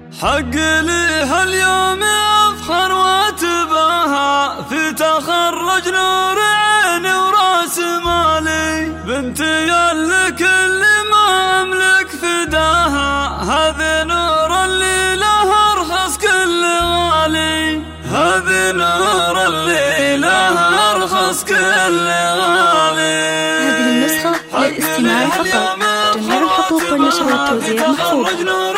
حق لي هاليوم أفخر واتباهى في تخرج نور عيني وراس مالي، بنتي اللي كل ما أملك فداها، هذه نور اللي لها أرخص كل غالي، هذه نور اللي لها أرخص كل غالي. هذه النسخة للاستماع فقط، جميع الحقوق والنشر والتوزيع محفوظة.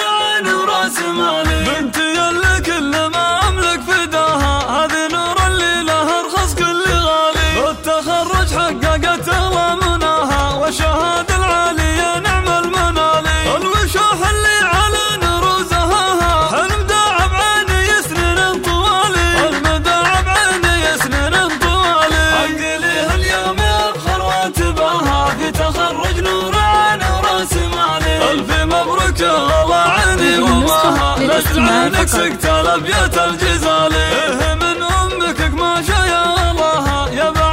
بنتي اللي كل ما أملك فداها، هذه نور اللي لها أرخص كل غالي، بالتخرج حققت الله مناها، والشهادة العالية نعم المنالي، الوشوح اللي على نروزها، حلم داعب عيني سنين طوالي، المداعب عيني سنين طوالي، حق لي اليوم أفخر واتباها في تخرج نور عيني وراس مالي، ألف مبروك يا الله عيني وماها، لسل عينك سكت الأبيات الجزالي، من أمك ما شاء يا الله يا